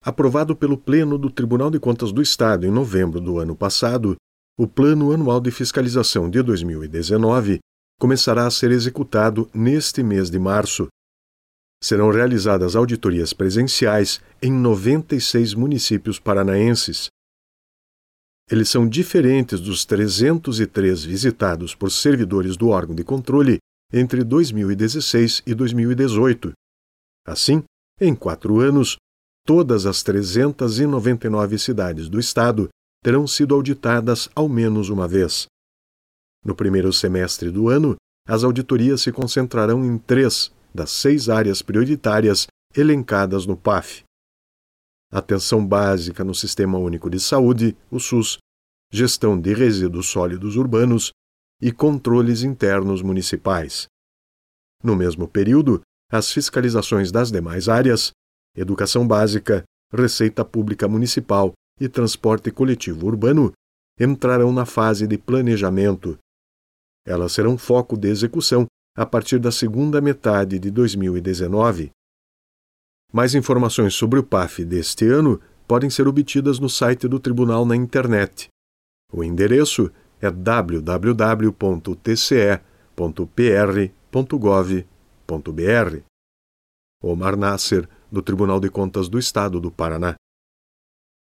Aprovado pelo Pleno do Tribunal de Contas do Estado em novembro do ano passado, o Plano Anual de Fiscalização de 2019 começará a ser executado neste mês de março. Serão realizadas auditorias presenciais em 96 municípios paranaenses. Eles são diferentes dos 303 visitados por servidores do órgão de controle entre 2016 e 2018. Assim, em 4 anos, todas as 399 cidades do estado terão sido auditadas ao menos uma vez. No primeiro semestre do ano, as auditorias se concentrarão em 3 das 6 áreas prioritárias elencadas no PAF: atenção básica no Sistema Único de Saúde, o SUS, gestão de resíduos sólidos urbanos e controles internos municipais. No mesmo período, as fiscalizações das demais áreas, educação básica, Receita Pública Municipal e transporte coletivo urbano, entrarão na fase de planejamento. Elas serão foco de execução a partir da segunda metade de 2019. Mais informações sobre o PAF deste ano podem ser obtidas no site do Tribunal na internet. O endereço é www.tce.pr.gov.br. Omar Nasser, do Tribunal de Contas do Estado do Paraná.